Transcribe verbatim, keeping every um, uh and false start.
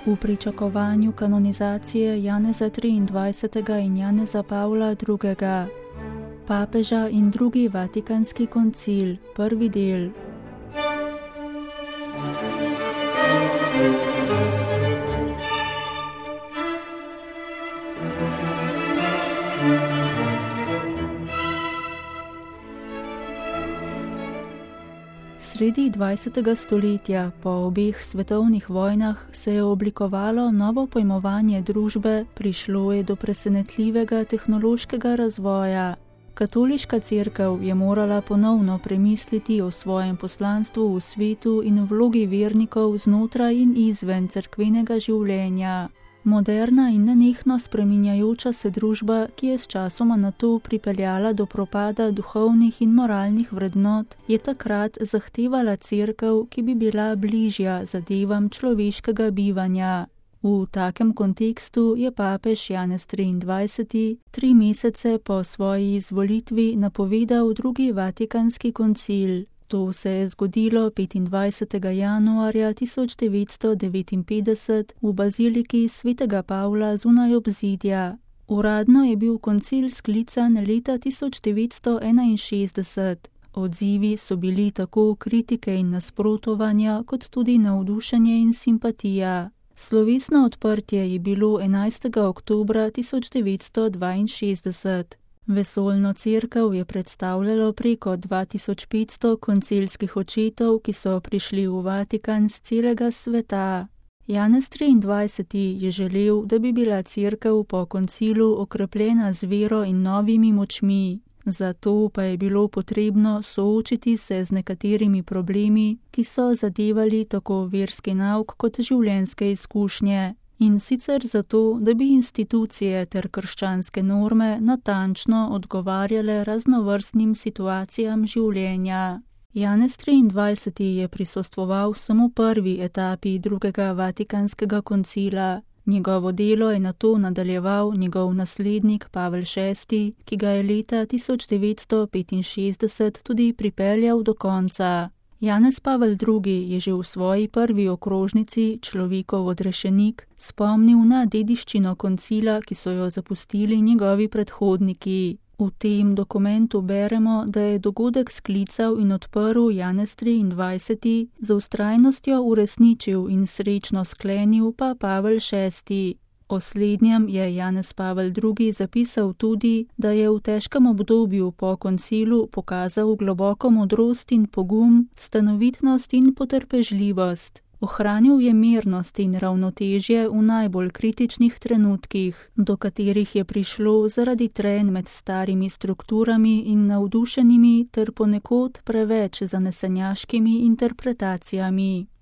V pričakovanju kanonizacije Janeza triindvajsetega in Janeza Pavla drugega. Papeža in drugi Vatikanski koncil, prvi del. Sredi dvajsetega stoletja, po obeh svetovnih vojnah, se je oblikovalo novo pojmovanje družbe, prišlo je do presenetljivega tehnološkega razvoja. Katoliška cerkev je morala ponovno premisliti o svojem poslanstvu v svetu in vlogi vernikov znotraj in izven cerkvenega življenja. Moderna in nenehno spreminjajoča se družba, ki je sčasoma nato pripeljala do propada duhovnih in moralnih vrednot, je takrat zahtevala cerkev, ki bi bila bližja zadevam človeškega bivanja. V takem kontekstu je papež Janez triindvajseti tri mesece po svoji izvolitvi napovedal drugi Vatikanski koncil. To se je zgodilo petindvajsetega januarja tisoč devetsto devetinpetdeset v baziliki svetega Pavla zunaj obzidja. Uradno je bil koncil sklican leta tisoč devetsto enainšestdeset. Odzivi so bili tako kritike in nasprotovanja, kot tudi navdušenje in simpatija. Slovesno odprtje je bilo enajstega oktobra tisoč devetsto dvainšestdeset. Vesoljno cerkev je predstavljalo preko dva tisoč petsto koncilskih očetov, ki so prišli v Vatikan z celega sveta. Janez triindvajseti je želel, da bi bila cerkev po koncilu okrepljena z vero in novimi močmi. Zato pa je bilo potrebno soočiti se z nekaterimi problemi, ki so zadevali tako verski nauk kot življenjske izkušnje. In sicer zato, da bi institucije ter krščanske norme natančno odgovarjale raznovrstnim situacijam življenja. Janez triindvajseti je prisostvoval samo prvi etapi drugega Vatikanskega koncila. Njegovo delo je nato nadaljeval njegov naslednik Pavel šesti, ki ga je leta tisoč devetsto petinšestdeset tudi pripeljal do konca. Janez Pavel drugi je že v svoji prvi okrožnici Človekov odrešenik spomnil na dediščino koncila, ki so jo zapustili njegovi predhodniki. V tem dokumentu beremo, da je dogodek sklical in odprl Janez triindvajseti, z vztrajnostjo uresničil in srečno sklenil pa Pavel šesti. O slednjem je Janez Pavel drugi zapisal tudi, da je v težkem obdobju po koncilu pokazal globoko modrost in pogum, stanovitnost in potrpežljivost. Ohranil je mirnost in ravnotežje v najbolj kritičnih trenutkih, do katerih je prišlo zaradi trenj med starimi strukturami in navdušenimi ter ponekod preveč zanesenjaškimi interpretacijami.